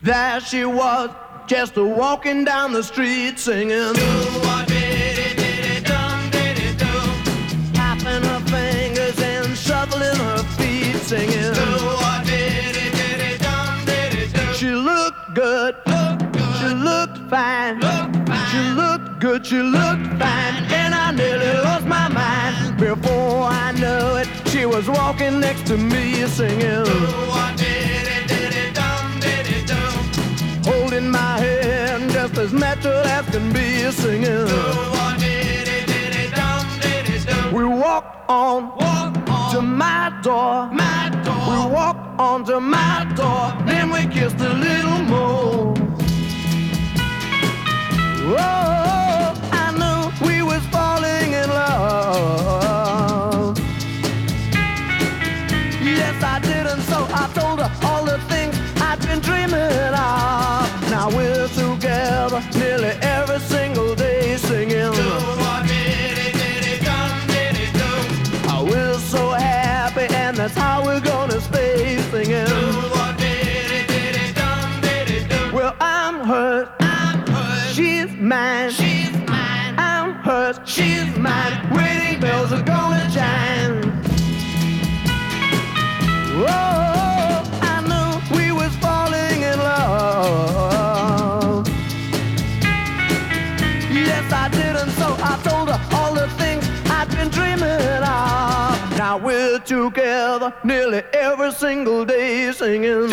There she was, just a walking down the street singing. Tapping her fingers and shuffling her feet singing. She looked good, she looked fine, she looked good, she looked fine, and I nearly lost my mind. Before I knew it, she was walking next to me singing. Holding my hand just as natural as can be singing. We walked on to my door. We walked on to my door. Then we kissed a little more. Oh, I knew we was falling in love. Yes, I did, and so I told her all the things I've been dreaming of. Now we're together nearly every single day singing. We're so happy, and that's how we're gonna stay singing. Well, I'm hers, she's mine. I'm hers, she's mine. Wedding bells are gonna chime. Whoa, I knew we was falling in love. Yes, I did, and so I told her all the things I've been dreaming of. Now we're together nearly every single day singing.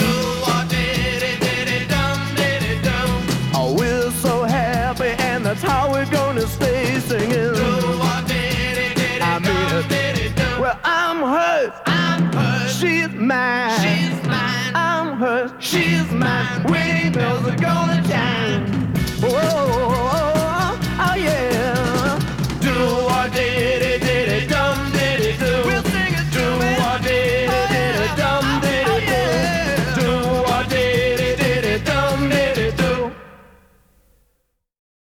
Oh, we're so happy, and that's how we're gonna stay singing. I mean it. Well, I'm hers, she's mine. I'm hers, she's mine. Wedding bells are gonna chime.